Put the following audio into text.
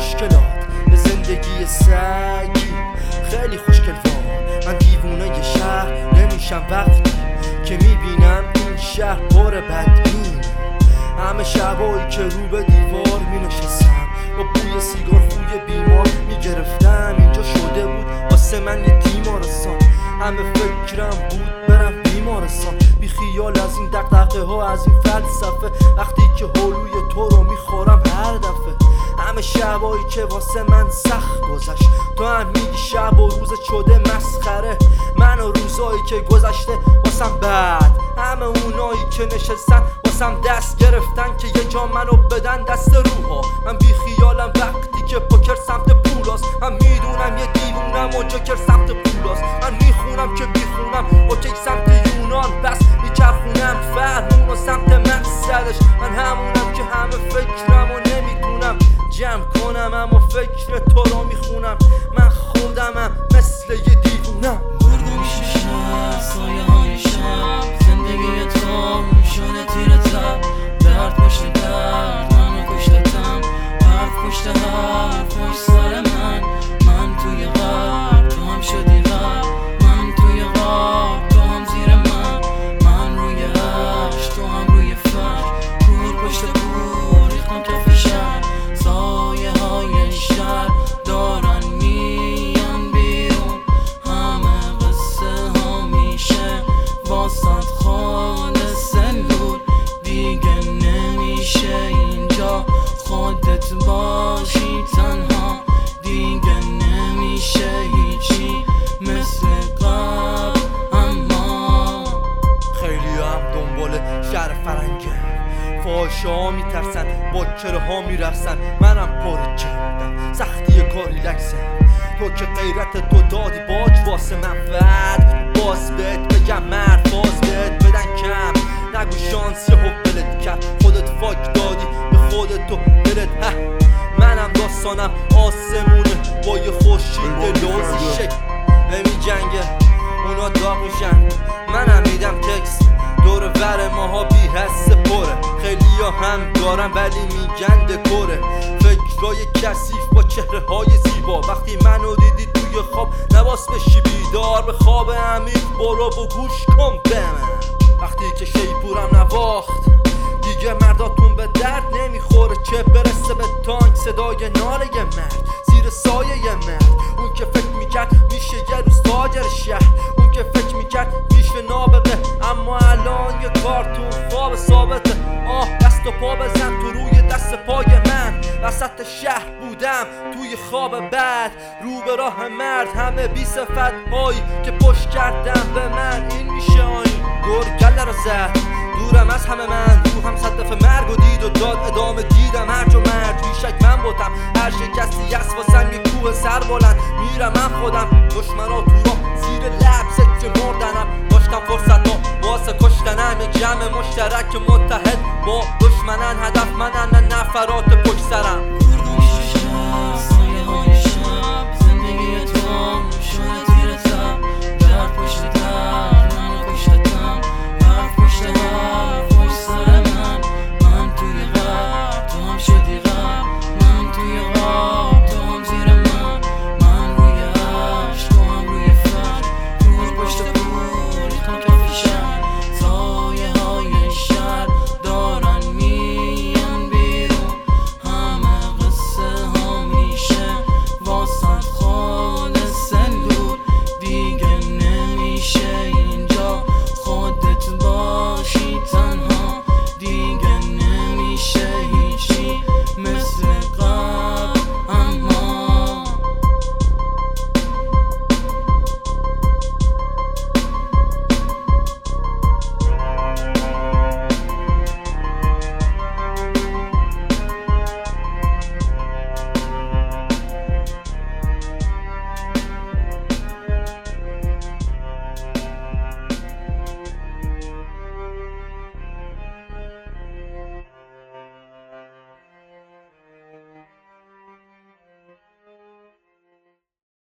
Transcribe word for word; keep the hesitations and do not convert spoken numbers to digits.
مشکلات به زندگی سگی خیلی خوشگل وار. من دیوونه ی شهر نمیشم وقتی که میبینم این شهر پر بدبین. همه شبایی که رو به دیوار مینشستم با بوی سیگار خوی بیمار میگرفتم. اینجا شده بود واسه من یه تیمارستان، همه فکرم بود برم بیمارستان. بی خیال از این دقدقه ها، از این فلسفه، وقتی که هلوی تو رو میخورم هر دفعه. همه شبایی که واسه من سخت گذشت، تو هم میگی شب و روز شده مسخره. من و روزایی که گذشته واسم بد، همه اونایی که نشستن واسم دست گرفتن که یه جا منو بدن دست روحا. من بی خیالم وقتی که پوکر سمت پولاست، من میدونم یه دیوونم و جوکر سمت پولاست. من میخونم که میخونم اوکی سمت یونان، بس میچرخونم فرمون و سمت مقصدش. من همونم که همه فکرم و نمیتونم جمع کنم، اما فکر تو رو میخونم. من خودمم مثل یه دیوونم. گرگو میشه شب، سایه های شب، زندگی تو شده تیر تب. درد پشت درد، منو کشتتم، حرف پشت حرف پشت سر من. من توی غرب، تو هم شدی غرب. من توی غرب، تو هم زیر من. من روی عرش، تو هم روی فرش. کور پشت کور، ریختم کف شهر. سایه های شهر دارن میان بیرون، همه قصه ها میشه واسط خالص نور. دیگه نمیشه اینجا خودت باشی تنها، دیگه نمیشه هیچی مثل قبل. اما خیلی هم دنبال شهر فرنگه، فاحشه ها میترسن، باکره ها میرسن. منم پر کردم، سختی کار ریلکسه. تو که غیرت تو دادی باج واسه منفعت، باز بهت بگم مرد، باز بهت بدن کم. نگو شانسی حبلت کرد، خودت فاک دادی به خودت و دلت. ه منم داستانم آسمونه با یه خورشید لوزی شکل نمی جنگه. اونا داغ میشن، منم میدم تکس. دور ور ماها بی حس پره، خیلی ها هم دارن ولی میگن دکوره. فکرای کثیف با چهره های زیبا، وقتی منو دیدی توی خواب نباس بشی بیدار. به خواب عمیق برو و گوش کن به من. وقتی که شیپورم نواخت دیگه مرداتون به درد نمیخوره، چه برسه به تانک صدای ناله یه مرد زیر سایه یه مرد. اون که فکر میکرد میشه یه روز تاجر شهر، اون که فکر میکرد میشه نابغه، اما الان یه کارتون خواب ثابته. آه دست و پا بزن تو روی دست پای من. وسط شهر بودم توی خواب بعد، رو به راه مرد، همه بی صفت هایی که پشت کردم به من. این میشه آین گرگله رو زد، دورم از همه من. رو هم صد دفعه مرگ و دید و داد ادامه دیدم هرج و مرد. بیشک من بودم هر شکستی از واسم یه کوه سر بلند. میرم من خودم دشمنا تو را زیر لب سکه مردنم. داشتم فرصت ها واسه کشتنم، یک جمع مشترک متحد با دشمنن. هدف منن نه نفرات پشت سرم.